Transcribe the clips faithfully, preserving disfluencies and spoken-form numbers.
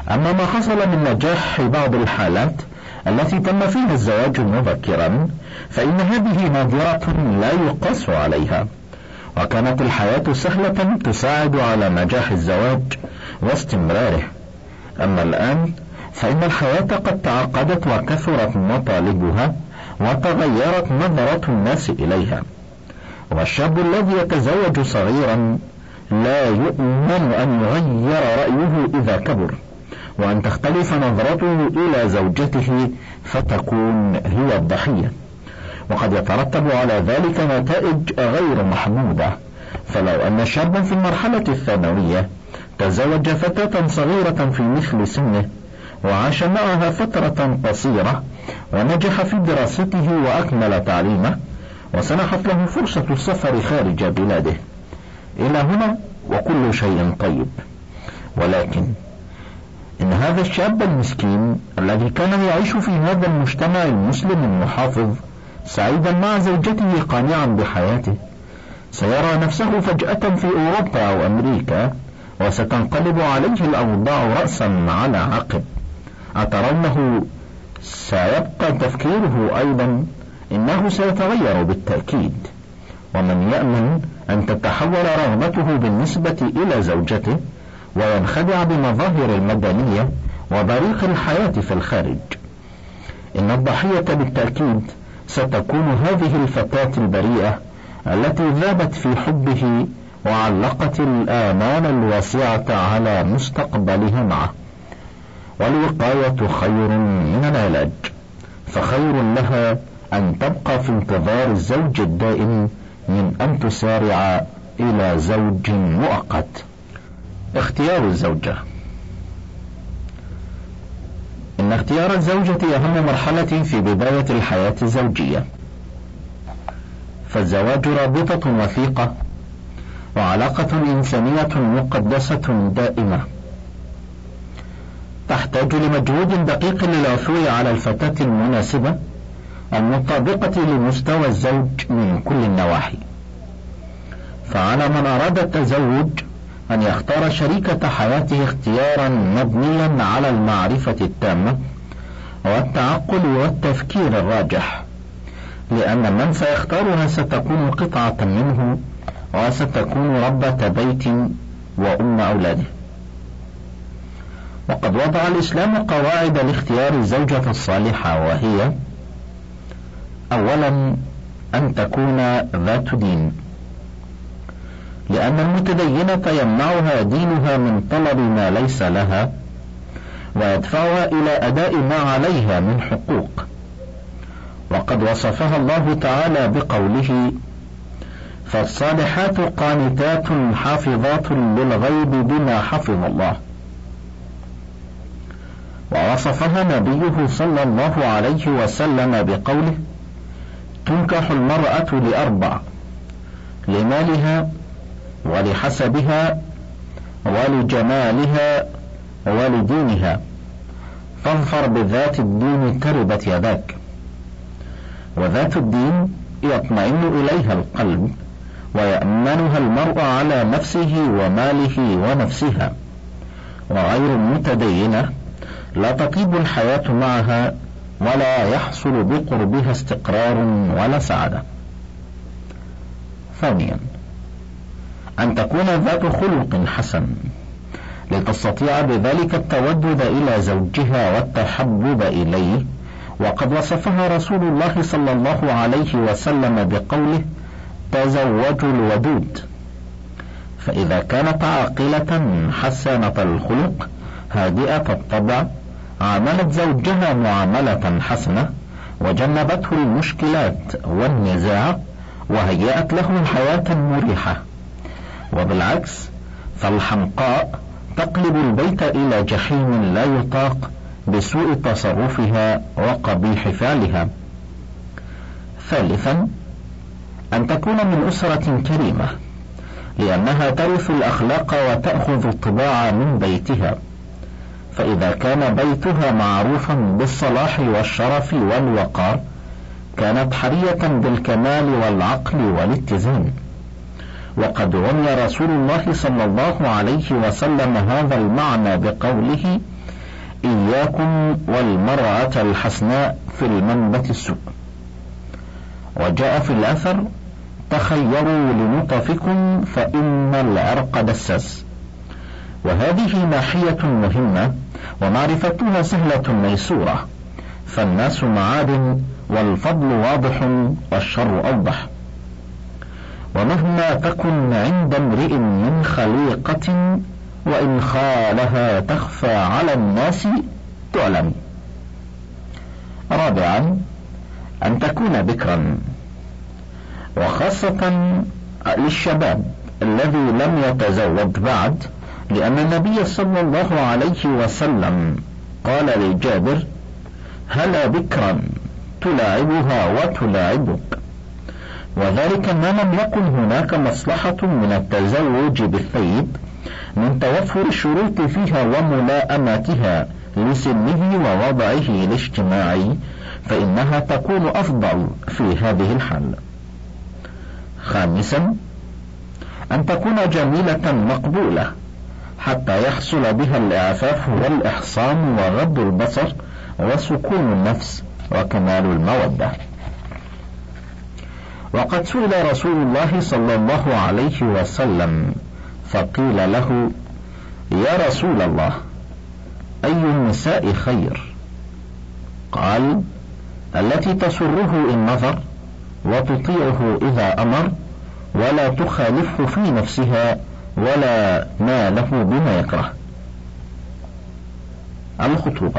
أما ما حصل من نجاح بعض الحالات التي تم فيها الزواج مبكرا فإن هذه نادرة لا يقاس عليها، وكانت الحياة سهلة تساعد على نجاح الزواج واستمراره. أما الآن فإن الحياة قد تعقدت وكثرت مطالبها وتغيرت نظرة الناس إليها، والشاب الذي يتزوج صغيرا لا يؤمن أن يغير رأيه إذا كبر، وأن تختلف نظرته إلى زوجته فتكون هي الضحية، وقد يترتب على ذلك نتائج غير محمودة. فلو أن شابا في المرحلة الثانوية تزوج فتاة صغيرة في مثل سنه وعاش معها فترة قصيرة ونجح في دراسته وأكمل تعليمه وسنحت له فرصة السفر خارج بلاده، إلى هنا وكل شيء طيب. ولكن إن هذا الشاب المسكين الذي كان يعيش في هذا المجتمع المسلم المحافظ سعيدا مع زوجته قانعا بحياته سيرى نفسه فجأة في أوروبا أو أمريكا وستنقلب عليه الأوضاع رأسا على عقب. أترونه سيبقى تفكيره أيضا؟ إنه سيتغير بالتأكيد. ومن يأمن أن تتحول رغبته بالنسبة إلى زوجته وينخدع بمظاهر المدنية وبريق الحياة في الخارج؟ إن الضحية بالتأكيد ستكون هذه الفتاة البريئة التي ذابت في حبه وعلقت الآمال الواسعة على مستقبلها معه. والوقاية خير من العلاج، فخير لها أن تبقى في انتظار الزوج الدائم من أن تسارع إلى زوج مؤقت. اختيار الزوجة. إن اختيار الزوجة أهم مرحلة في بداية الحياة الزوجية، فالزواج رابطة وثيقة وعلاقة إنسانية مقدسة دائمة تحتاج لمجهود دقيق للعثور على الفتاة المناسبة المطابقة لمستوى الزوج من كل النواحي. فعلى من أراد التزوج أن يختار شريكة حياته اختيارا مبنيا على المعرفة التامة والتعقل والتفكير الراجح، لأن من سيختارها ستكون قطعة منه وستكون ربة بيت وأم أولاده. وقد وضع الإسلام قواعد لاختيار الزوجة الصالحة، وهي: أولا أن تكون ذات دين، لأن المتدينة يمنعها دينها من طلب ما ليس لها ويدفعها إلى أداء ما عليها من حقوق. وقد وصفها الله تعالى بقوله: فالصالحات قانتات حافظات للغيب بما حفظ الله. ووصفها نبيه صلى الله عليه وسلم بقوله: تنكح المرأة لأربع: لمالها ولحسبها ولجمالها ولدينها، فاظفر بذات الدين تربت يداك. وذات الدين يطمئن إليها القلب ويأمنها المرء على نفسه وماله ونفسها، وغير المتدينة لا تطيب الحياة معها ولا يحصل بقربها استقرار ولا سعادة. ثانيا أن تكون ذات خلق حسن لتستطيع بذلك التودد إلى زوجها والتحبب إليه، وقد وصفها رسول الله صلى الله عليه وسلم بقوله: تزوجوا الودود. فإذا كانت عاقلة حسنة الخلق هادئة الطبع عاملت زوجها معاملة حسنة وجنبته المشكلات والنزاع وهيأت له حياة مريحة. وبالعكس فالحمقاء تقلب البيت إلى جحيم لا يطاق بسوء تصرفها وقبيح فعلها. ثالثا أن تكون من أسرة كريمة، لأنها ترث الأخلاق وتأخذ الطباع من بيتها، فإذا كان بيتها معروفا بالصلاح والشرف والوقار كانت حرية بالكمال والعقل والاتزان. وقد رمي رسول الله صلى الله عليه وسلم هذا المعنى بقوله: إياكم والمرأة الحسناء في المنبت السوء. وجاء في الأثر تخيروا لنطفكم فإن العرق دساس. وهذه ناحية مهمة ومعرفتها سهلة ميسورة، فالناس معادن والفضل واضح والشر أوضح. ومهما تكن عند امرئ من خليقة وإن خالها تخفى على الناس تعلم. رابعا أن تكون بكرا، وخاصة للشباب الذي لم يتزوج بعد، لأن النبي صلى الله عليه وسلم قال لجابر: هلا بكرا تلاعبها وتلاعبك. وذلك ما لم يكن هناك مصلحة من التزوج بالثيب من توفر الشروط فيها وملائمتها لسنه ووضعه الاجتماعي، فإنها تكون أفضل في هذه الحال. خامسا أن تكون جميلة مقبولة حتى يحصل بها الإعفاف والإحصان وغض البصر وسكون النفس وكمال المودة. وقد سئل رسول الله صلى الله عليه وسلم فقيل له: يا رسول الله، أي النساء خير؟ قال: التي تسره إن نظر وتطيعه إذا أمر ولا تخالفه في نفسها ولا ماله بما يكره. الخطوبة.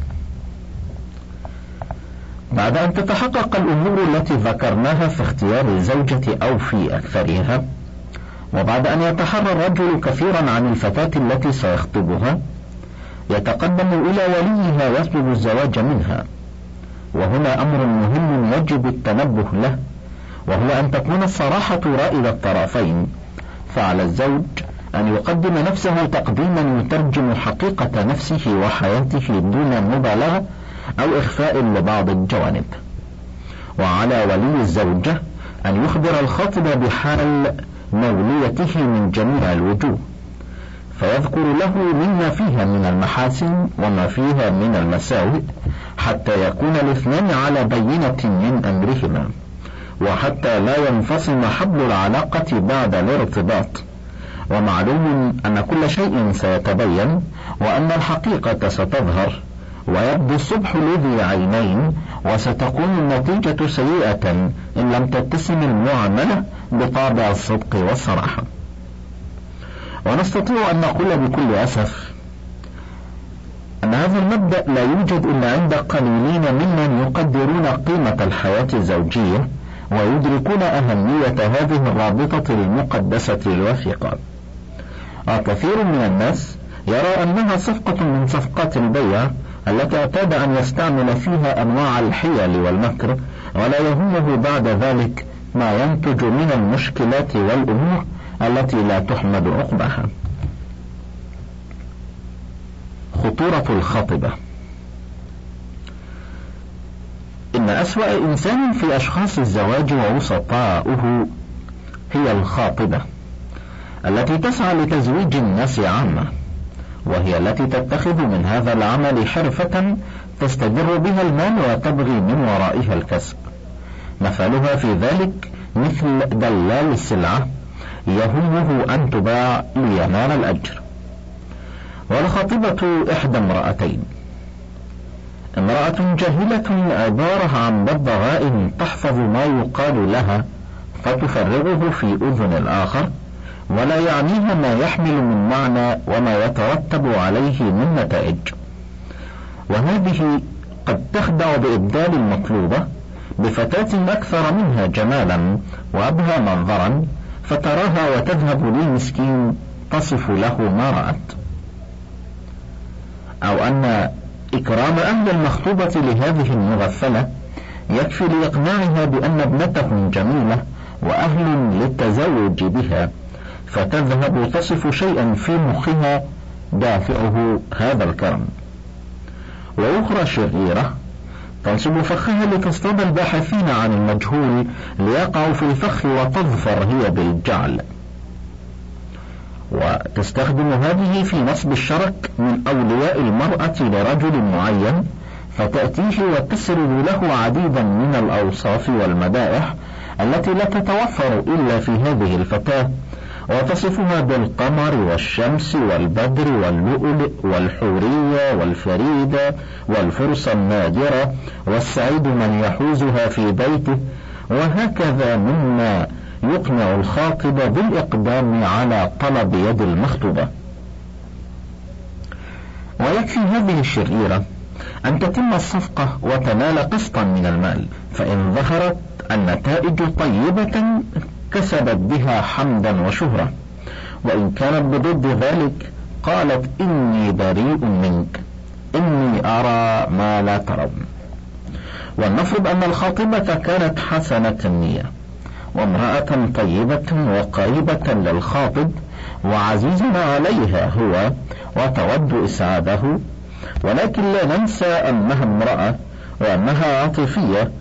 بعد أن تتحقق الأمور التي ذكرناها في اختيار الزوجة أو في أكثرها، وبعد أن يتحرى الرجل كثيرا عن الفتاة التي سيخطبها، يتقدم إلى وليها ويطلب الزواج منها. وهنا أمر مهم يجب التنبه له، وهو أن تكون الصراحة رائد الطرفين، فعلى الزوج أن يقدم نفسه تقديما يترجم حقيقة نفسه وحياته دون مبالغة أو إخفاء لبعض الجوانب. وعلى ولي الزوجة أن يخبر الخاطب بحال موليته من جميع الوجوه، فيذكر له مما فيها من المحاسن وما فيها من المساوئ، حتى يكون الاثنان على بينة من أمرهما، وحتى لا ينفصم حبل العلاقة بعد الارتباط. ومعلوم أن كل شيء سيتبين، وأن الحقيقة ستظهر، ويبدو الصبح لذي عينين، وستكون النتيجة سيئة إن لم تتسم المعاملة بطابع الصدق والصراحة. ونستطيع أن نقول بكل أسف أن هذا المبدأ لا يوجد إلا عند قليلين ممن يقدرون قيمة الحياة الزوجية ويدركون أهمية هذه الرابطة المقدسة الوثيقة. وكثير من الناس يرى أنها صفقة من صفقات البيع التي اعتاد أن يستعمل فيها أنواع الحيل والمكر، ولا يهمه بعد ذلك ما ينتج من المشكلات والأمور التي لا تحمد عقباها. خطورة الخاطبة. إن أسوأ إنسان في أشخاص الزواج ووسطاؤه هي الخاطبة، التي تسعى لتزويج الناس عامة، وهي التي تتخذ من هذا العمل حرفة تستدر بها المال وتبغي من ورائها الكسب. مثلها في ذلك مثل دلال السلعة يهمه أن تباع لينال الأجر. والخاطبة إحدى امرأتين: امرأة جاهلة عبارة عن ببغاء تحفظ ما يقال لها فتفرغه في أذن الآخر، ولا يعنيها ما يحمل من معنى وما يترتب عليه من نتائج. وهذه قد تخدع بإبدال المطلوبة بفتاة أكثر منها جمالا وأبهى منظرا، فتراها وتذهب للمسكين تصف له ما رأت. أو أن إكرام أهل المخطوبة لهذه المغفلة يكفي لإقناعها بأن ابنتهم جميلة وأهل للتزوج بها، فتذهب تصف شيئا في مخها دافعه هذا الكرم. وأخرى شريرة تنصب فخها لتصطاد الباحثين عن المجهول ليقعوا في الفخ وتظفر هي بالجعل. وتستخدم هذه في نصب الشرك من أولياء المرأة لرجل معين، فتأتيه وتسرد له عديدا من الأوصاف والمدائح التي لا تتوفر إلا في هذه الفتاة، وتصفها بالقمر والشمس والبدر واللؤلؤ والحورية والفريدة والفرصة النادرة والسعيد من يحوزها في بيته، وهكذا مما يقنع الخاطب بالإقدام على طلب يد المخطوبة. ويكفي هذه الشريرة أن تتم الصفقة وتنال قسطا من المال، فإن ظهرت النتائج طيبة كسبت بها حمدا وشهرة، وإن كانت بضد ذلك قالت إني بريء منك، إني أرى ما لا ترون. ولنفرض أن الخاطبة كانت حسنة النية وامرأة طيبة وقريبة للخاطب وعزيز عليها هو وتود إسعاده، ولكن لا ننسى أنها امرأة وأنها عاطفية،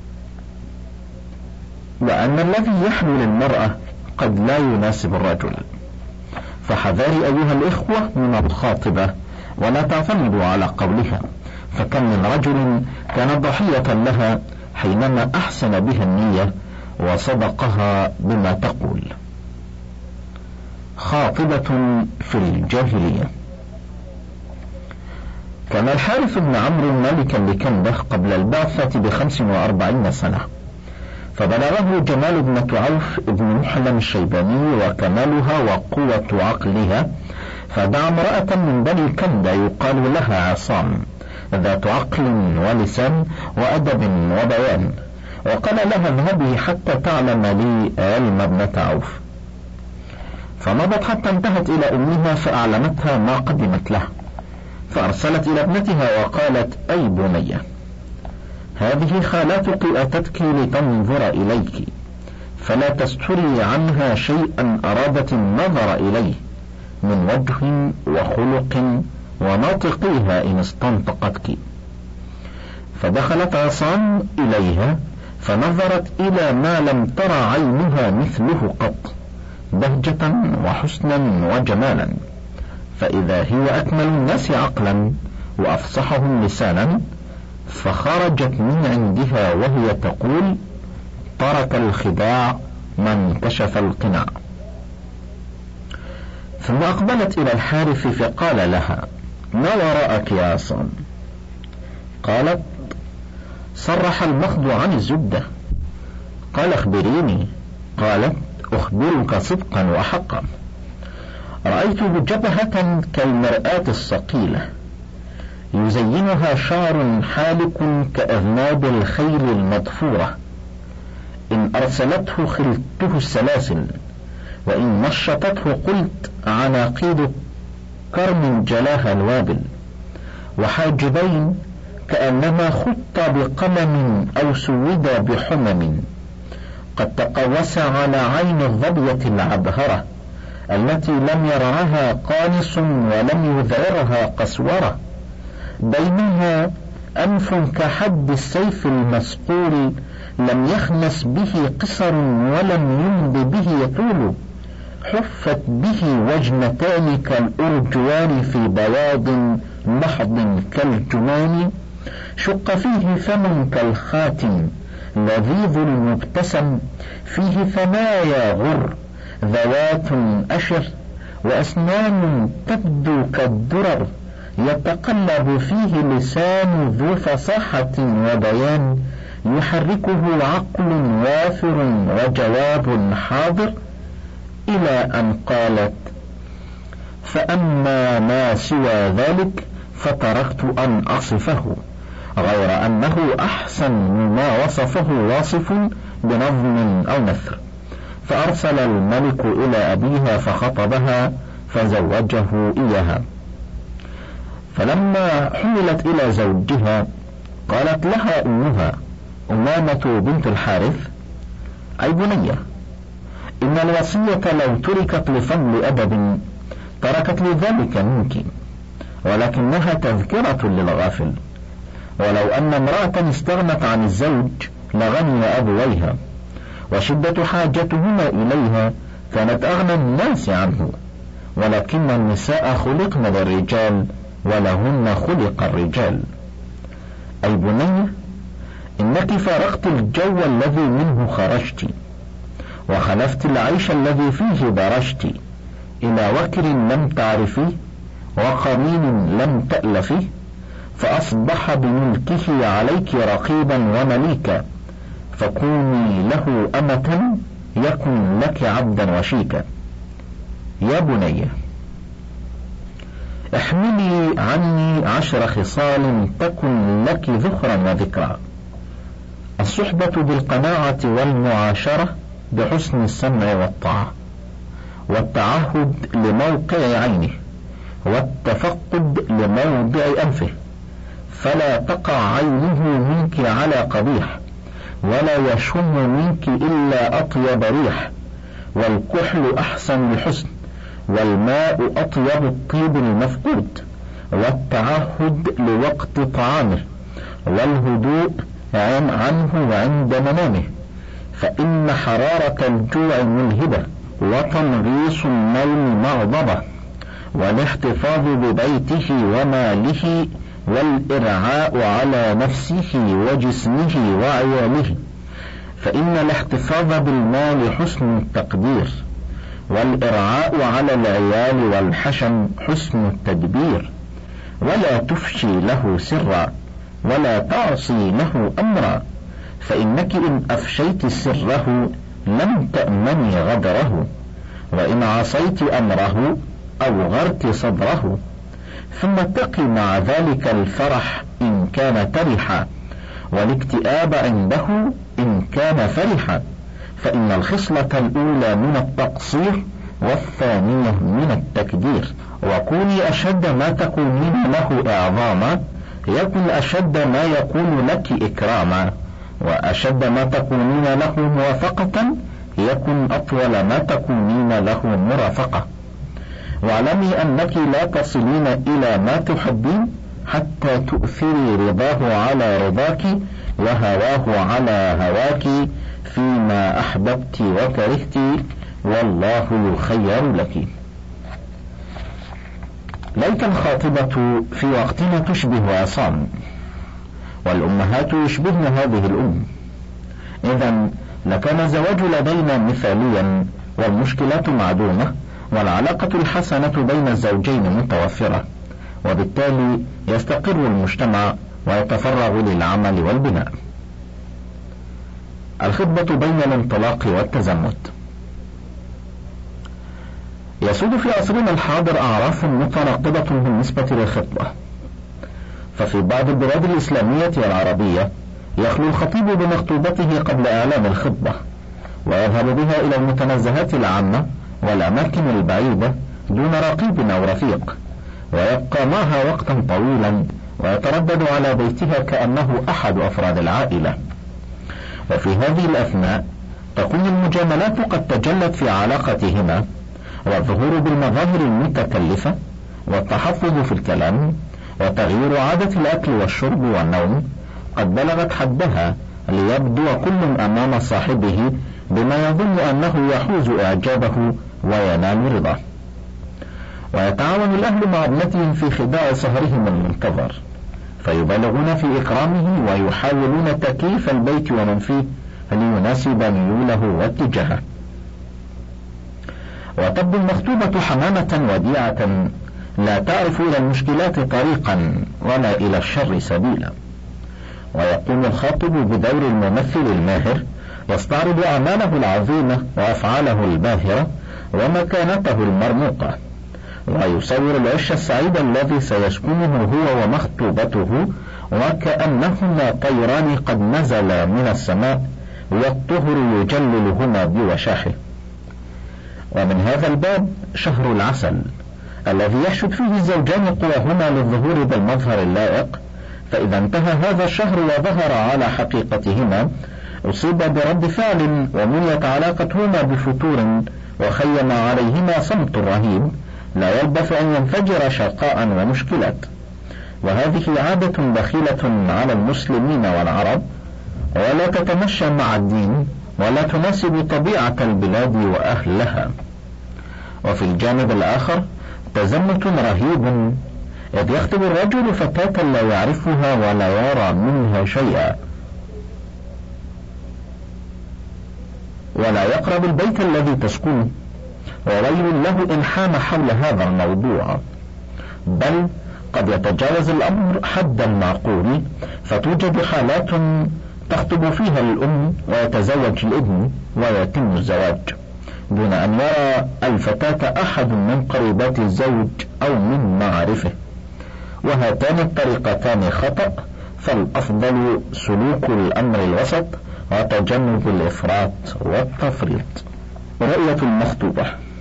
وأن الذي يحلو للمرأة قد لا يناسب الرجل. فحذاري أيها الإخوة من الخاطبة، ولا تعتمدوا على قولها، فكم من رجل كان ضحية لها حينما أحسن بها النية وصدقها بما تقول. خاطبة في الجاهلية. كان الحارث بن عمرو ملكا لكندة قبل البعثة بخمس وأربعين سنة، فبلغه جمال ابنة عوف ابن محلم الشيباني وكمالها وقوة عقلها، فدعا امرأة من بني كندة يقال لها عصام ذات عقل ولسان وأدب وبيان، وقال لها اذهبي حتى تعلم لي علم ابنة عوف. فمضت حتى انتهت إلى أمها فأعلمتها ما قدمت له، فأرسلت إلى ابنتها وقالت أي بنية، هذه خالتك أتتك لتنظر إليك، فلا تستري عنها شيئا أرادت النظر إليه من وجه وخلق وناطقيها إن استنطقتك. فدخلت عصام إليها فنظرت إلى ما لم تر عينها مثله قط، بهجة وحسنا وجمالا، فإذا هي أكمل الناس عقلا وأفصحهم لسانا، فخرجت من عندها وهي تقول ترك الخداع من كشف القناع. ثم أقبلت إلى الحارث فقال لها ما وراءك يا عصام؟ قالت صرح المخض عن الزبدة. قال اخبريني. قالت أخبرك صدقا وحقا، رأيته جبهة كالمرآة الصقيلة يزينها شعر حالك كأذناب الخيل المضفورة، إن أرسلته خلته السلاسل، وإن نشطته قلت عناقيد كرم جلاها الوابل، وحاجبين كأنما خط بقمم أو سود بحمم، قد تقوس على عين الظبية العبهرة التي لم يرعها قانص ولم يذعرها قسورة، بينها أنف كحد السيف المسقول لم يخنس به قصر ولم يمض به طول، حفت به وجنتان كالأرجوان في بياض محض كالجمان، شق فيه فم كالخاتم لذيذ المبتسم، فيه ثنايا غر ذوات أشر وأسنان تبدو كالدرر، يتقلب فيه لسان ذو فصاحة وبيان، يحركه عقل وافر وجواب حاضر، إلى أن قالت فأما ما سوى ذلك فتركت أن أصفه، غير أنه أحسن مما وصفه واصف بنظم أو نثر. فأرسل الملك إلى أبيها فخطبها فزوجه إياها. فلما حملت إلى زوجها قالت لها أمها أمامة بنت الحارث أي بنية، إن الوصية لو تركت لفضل أدب تركت لذلك منك، ولكنها تذكرة للغافل، ولو أن امرأة استغنت عن الزوج لغني أبويها، وشدة حاجتهما إليها كانت أغنى الناس عنه، ولكن النساء خلقن للرجال ولهن خلق الرجال. أي بني، إنك فارقت الجو الذي منه خرجت، وخلفت العيش الذي فيه درجت، إلى وكر لم تعرفيه وقرين لم تألفيه، فأصبح بملكه عليك رقيبا ومليكا، فكوني له أمة يكن لك عبدا وشيكا. يا بني، احملي عني عشر خصال تكن لك ذخرا وذكرا: الصحبة بالقناعة والمعاشرة بحسن السمع والطاعة، والتعهد لموقع عينه، والتفقد لموضع أنفه، فلا تقع عينه منك على قبيح، ولا يشم منك إلا أطيب ريح، والكحل أحسن لحسن، والماء أطيب الطيب المفقود، والتعهد لوقت طعامه، والهدوء عنه عند منامه، فإن حرارة الجوع ملهبة، وتنغيص النوم مغضبة، والاحتفاظ ببيته وماله، والإرعاء على نفسه وجسمه وعياله، فإن الاحتفاظ بالمال حسن التقدير، والإرعاء على العيال والحشم حسن التدبير، ولا تفشي له سرا، ولا تعصي له أمرا، فإنك إن أفشيت سره لم تأمني غدره، وإن عصيت أمره أوغرت صدره، ثم اتقي مع ذلك الفرح إن كان ترحا، والاكتئاب عنده إن كان فرحا، فإن الخصلة الأولى من التقصير، والثانية من التكدير. وكوني أشد ما تكونين له إعظاما يكن أشد ما يكون لك إكراما، وأشد ما تكونين له موافقة يكن أطول ما تكونين له مرافقة. واعلمي أنك لا تصلين إلى ما تحبين حتى تؤثري رضاه على رضاك، وهواه على هواك، فيما أحببت وكرهت، والله يخير لك. ليت الخاطبة في وقتنا تشبه عصام، والأمهات يشبهن هذه الأم، إذن لكان الزواج لدينا مثاليا، والمشكلات معدومة، والعلاقة الحسنة بين الزوجين متوفرة، وبالتالي يستقر المجتمع ويتفرغ للعمل والبناء. الخطبة بين الانطلاق والتزمت. يسود في عصرنا الحاضر أعراف متناقضة بالنسبة للخطبة، ففي بعض البلاد الإسلامية والعربية يخلو الخطيب بمخطوبته قبل إعلان الخطبة، ويذهب بها إلى المتنزهات العامة والأماكن البعيدة دون رقيب أو رفيق، ويبقى معها وقتا طويلا ويتردد على بيتها كأنه أحد أفراد العائلة. وفي هذه الأثناء تكون المجاملات قد تجلت في علاقتهما، والظهور بالمظاهر المتكلفة، والتحفظ في الكلام، وتغيير عادة الأكل والشرب والنوم قد بلغت حدها، ليبدو كل أمام صاحبه بما يظن أنه يحوز إعجابه وينال رضاه. ويتعاون الأهل مع ابنتهم في خداع سهرهم المنتظر، فيبالغون في إكرامه، ويحاولون تكييف البيت ومن فيه ليناسب ميوله واتجاهه. وتبدو المخطوبة حمامة وديعة لا تعرف إلى المشكلات طريقا ولا إلى الشر سبيلا. ويقوم الخاطب بدور الممثل الماهر، يستعرض أعماله العظيمة وأفعاله الباهرة ومكانته المرموقة، ويصور العش السعيد الذي سيسكنه هو ومخطوبته، وكأنهما طيران قد نزلا من السماء، والطهر يجللهما بوشاحه. ومن هذا الباب شهر العسل الذي يحشد فيه الزوجان قواهما للظهور بالمظهر اللائق، فإذا انتهى هذا الشهر وظهر على حقيقتهما أصيب برد فعل، ومنيت علاقتهما بفتور، وخيم عليهما صمت رهيب لا يلبث أن ينفجر شقاء ومشكلات. وهذه عادة دخيلة على المسلمين والعرب، ولا تتمشى مع الدين، ولا تناسب طبيعة البلاد وأهلها. وفي الجانب الآخر تزمت رهيب، إذ يخطب الرجل فتاة لا يعرفها ولا يرى منها شيئا، ولا يقرب البيت الذي تسكنه، وويل له إن حام حول هذا الموضوع، بل قد يتجاوز الأمر حد المعقول، فتوجد حالات تخطب فيها الأم ويتزوج الابن ويتم الزواج دون أن يرى الفتاة أحد من قريبات الزوج أو من معارفه، وهاتان الطريقتان خطأ، فالأفضل سلوك الأمر الوسط وتجنب الإفراط والتفريط. رؤية المخطوبة.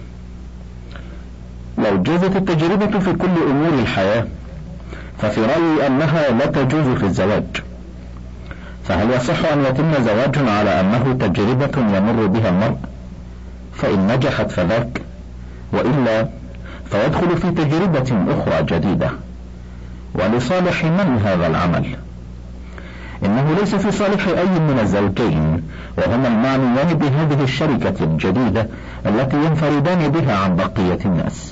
لو جازت التجربة في كل أمور الحياة ففي رأيي أنها لا تجوز في الزواج، فهل يصح أن يتم زواج على أنه تجربة يمر بها المرء؟ فإن نجحت فذاك، وإلا فيدخل في تجربة أخرى جديدة. ولصالح من هذا العمل؟ إنه ليس في صالح أي من الزوجين، وهما المعنيان بهذه الشركة الجديدة التي ينفردان بها عن بقية الناس.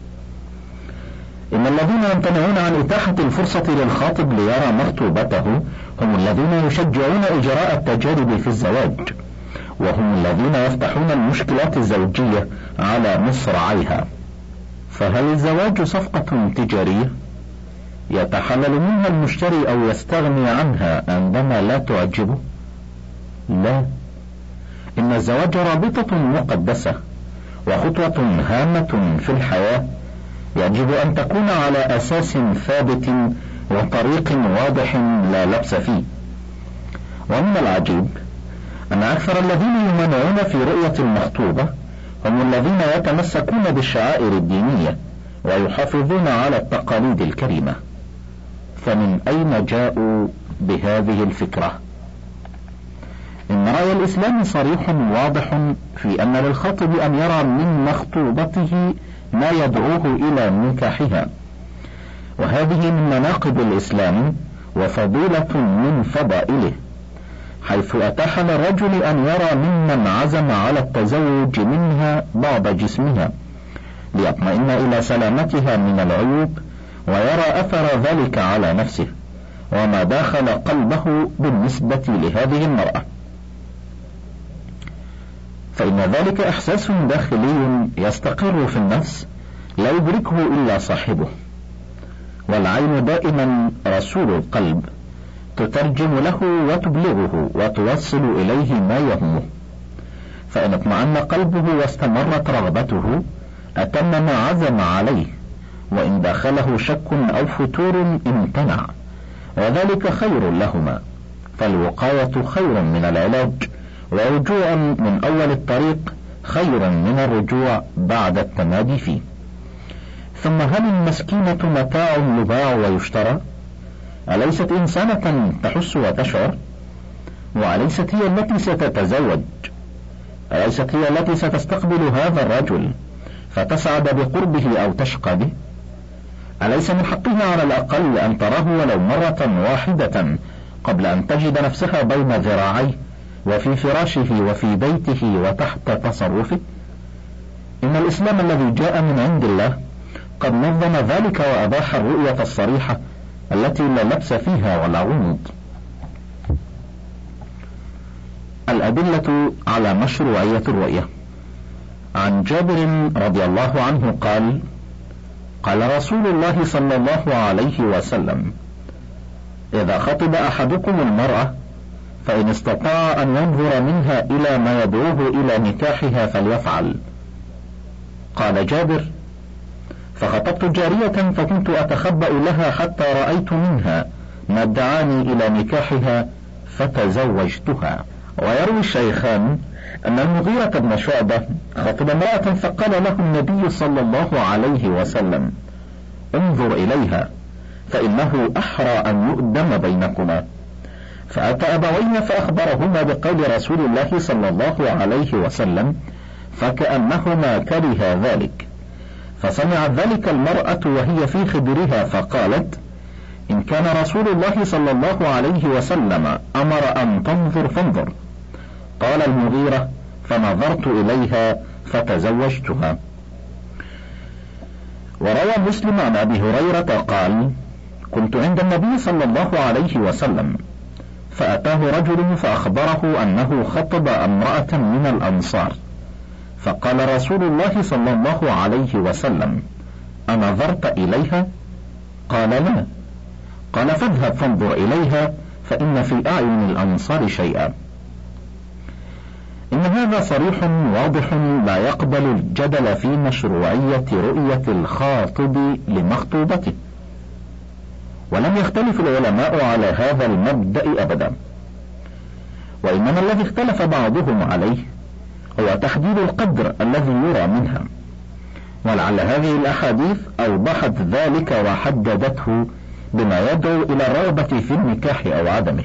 إن الذين يمتنعون عن إتاحة الفرصة للخاطب ليرى مخطوبته هم الذين يشجعون إجراء التجارب في الزواج، وهم الذين يفتحون المشكلات الزوجية على مصراعيها. فهل الزواج صفقة تجارية يتحلل منها المشتري أو يستغني عنها عندما لا تعجبه؟ لا، إن الزواج رابطة مقدسة وخطوة هامة في الحياة، يجب أن تكون على أساس ثابت وطريق واضح لا لبس فيه. ومن العجيب أن أكثر الذين يمانعون في رؤية المخطوبة هم الذين يتمسكون بالشعائر الدينية ويحافظون على التقاليد الكريمة. فمن أين جاءوا بهذه الفكرة؟ إن رأي الإسلام صريح واضح في أن للخاطب أن يرى من مخطوبته ما يدعوه إلى نكاحها، وهذه من مناقب الإسلام وفضيلة من فضائله، حيث أتاح للرجل أن يرى ممن عزم على التزوج منها بعض جسمها ليطمئن إلى سلامتها من العيوب، ويرى أثر ذلك على نفسه وما داخل قلبه بالنسبة لهذه المرأة، فإن ذلك إحساس داخلي يستقر في النفس لا يدركه إلا صاحبه، والعين دائما رسول القلب تترجم له وتبلغه وتوصل إليه ما يهمه، فإن اطمأن قلبه واستمرت رغبته أتم ما عزم عليه، وإن داخله شك أو فتور امتنع، وذلك خير لهما، فالوقاية خير من العلاج، ورجوع من أول الطريق خير من الرجوع بعد التمادي فيه. ثم هل المسكينة متاع يباع ويشترى؟ أليست إنسانة تحس وتشعر؟ وأليست هي التي ستتزوج؟ أليست هي التي ستستقبل هذا الرجل فتسعد بقربه أو تشقى به؟ أليس من حقها على الأقل أن تراه ولو مرة واحدة قبل أن تجد نفسها بين ذراعيه وفي فراشه وفي بيته وتحت تصرفه؟ إن الإسلام الذي جاء من عند الله قد نظم ذلك وأباح الرؤية الصريحة التي لا لبس فيها ولا غموض. الأدلة على مشروعية الرؤية. عن جابر رضي الله عنه قال: قال رسول الله صلى الله عليه وسلم: إذا خطب أحدكم المرأة فإن استطاع أن ينظر منها إلى ما يدعوه إلى نكاحها فليفعل. قال جابر: فخطبت جارية فكنت أتخبأ لها حتى رأيت منها ما دعاني إلى نكاحها فتزوجتها. ويروي الشيخان أن المغيرة بن شعبة خطب امرأة فقال له النبي صلى الله عليه وسلم: انظر إليها فإنه أحرى أن يؤدم بينكما. فأتى أبويه فأخبرهما بقول رسول الله صلى الله عليه وسلم، فكأنهما كره ذلك، فسمعت ذلك المرأة وهي في خدرها فقالت: إن كان رسول الله صلى الله عليه وسلم أمر أن تنظر فانظر. قال المغيرة: فنظرت إليها فتزوجتها. وروى مسلم عن أبي هريرة قال: كنت عند النبي صلى الله عليه وسلم فأتاه رجل فأخبره أنه خطب امرأة من الأنصار، فقال رسول الله صلى الله عليه وسلم: أنظرت إليها؟ قال: لا. قال: فاذهب فانظر إليها فإن في أعين الأنصار شيئا. إن هذا صريح واضح لا يقبل الجدل في مشروعية رؤية الخاطب لمخطوبته، ولم يختلف العلماء على هذا المبدأ أبدا، وإنما الذي اختلف بعضهم عليه هو تحديد القدر الذي يرى منها، ولعل هذه الأحاديث أوضحت ذلك وحددته بما يدعو إلى الرغبة في النكاح أو عدمه.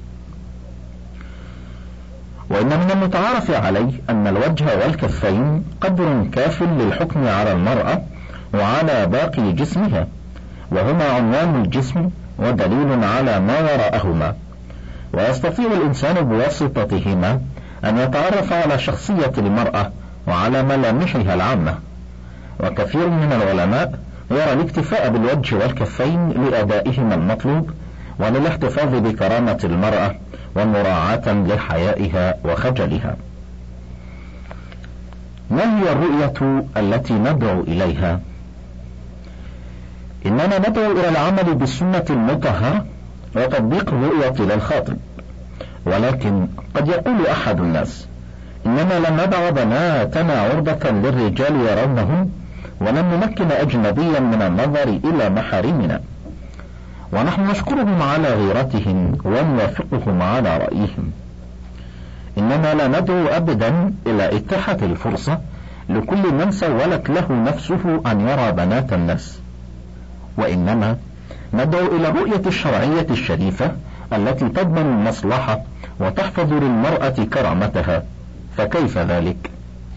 وإن من المتعارف عليه أن الوجه والكفين قدر كاف للحكم على المرأة وعلى باقي جسمها، وهما عنوان الجسم ودليل على ما وراءهما، ويستطيع الإنسان بواسطتهما أن يتعرف على شخصية المرأة وعلى ملامحها العامة. وكثير من العلماء يرى الاكتفاء بالوجه والكفين لأدائهما المطلوب وللاحتفاظ بكرامة المرأة ومراعاة لحيائها وخجلها. ما هي الرؤية التي ندعو إليها؟ إننا ندعو إلى العمل بالسنة المطهرة وتطبيق الرؤية للخاطب، ولكن قد يقول أحد الناس: إننا لم ندع بناتنا عرضة للرجال يرونهن، ولم نمكن أجنبيا من النظر إلى محارمنا، ونحن نشكرهم على غيرتهم ونوافقهم على رأيهم. إننا لا ندعو أبدا إلى إتاحة الفرصة لكل من سولت له نفسه أن يرى بنات الناس، وإنما ندعو إلى الرؤية الشرعية الشريفة التي تضمن المصلحة وتحفظ للمرأة كرامتها. فكيف ذلك؟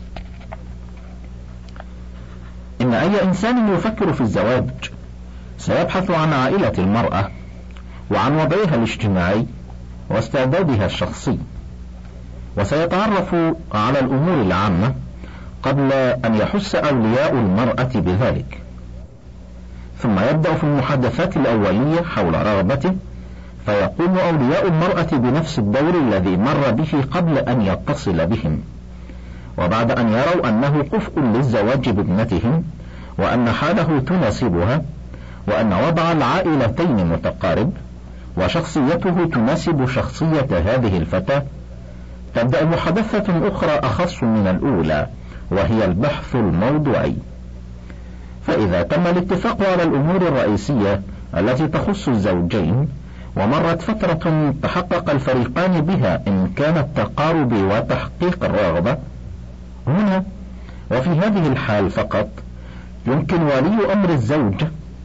إن أي إنسان يفكر في الزواج سيبحث عن عائلة المرأة وعن وضعها الاجتماعي واستعدادها الشخصي، وسيتعرف على الأمور العامة قبل أن يحس أولياء المرأة بذلك، ثم يبدأ في المحادثات الأولية حول رغبته، فيقوم أولياء المرأة بنفس الدور الذي مر به قبل أن يتصل بهم، وبعد أن يروا أنه كفء للزواج بابنتهم وأن حاله تناسبها وأن وضع العائلتين متقارب وشخصيته تناسب شخصية هذه الفتاة، تبدأ محادثة أخرى أخص من الأولى، وهي البحث الموضوعي. فإذا تم الاتفاق على الأمور الرئيسية التي تخص الزوجين ومرت فترة تحقق الفريقان بها إن كان التقارب وتحقيق الرغبة، هنا وفي هذه الحال فقط يمكن ولي أمر الزوج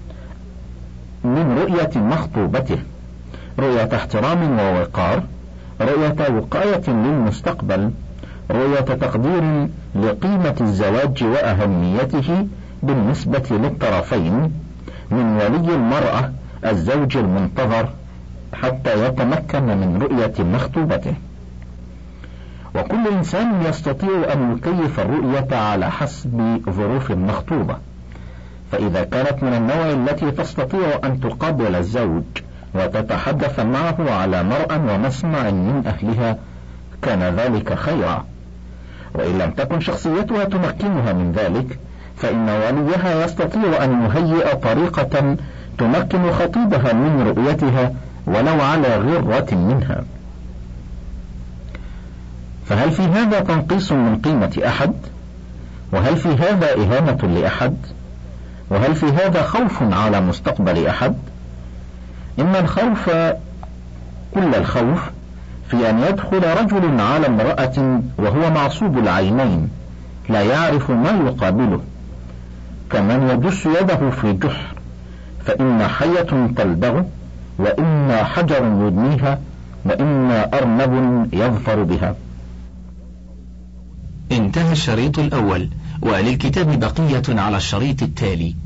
من رؤية مخطوبته رؤية احترام ووقار، رؤية وقاية للمستقبل، رؤية تقدير لقيمة الزواج وأهميته بالنسبة للطرفين من ولي المرأة الزوج المنتظر حتى يتمكن من رؤية مخطوبته. وكل إنسان يستطيع أن يكيف الرؤية على حسب ظروف المخطوبة، فإذا كانت من النوع التي تستطيع أن تقابل الزوج وتتحدث معه على مرأى ومسمع من أهلها كان ذلك خيرا، وإن لم تكن شخصيتها تمكنها من ذلك فإن وليها يستطيع أن يهيئ طريقة تمكن خطيبها من رؤيتها ولو على غرة منها. فهل في هذا تنقيص من قيمة أحد؟ وهل في هذا إهانة لأحد؟ وهل في هذا خوف على مستقبل أحد؟ إن الخوف كل الخوف في أن يدخل رجل على امرأة وهو معصوب العينين لا يعرف ما يقابله، كمن يدس يده في جحر، فإن حية تلدغ، وإن حجر يدنيها، وإن أرنب يظفر بها. انتهى الشريط الأول، وللكتاب بقية على الشريط التالي.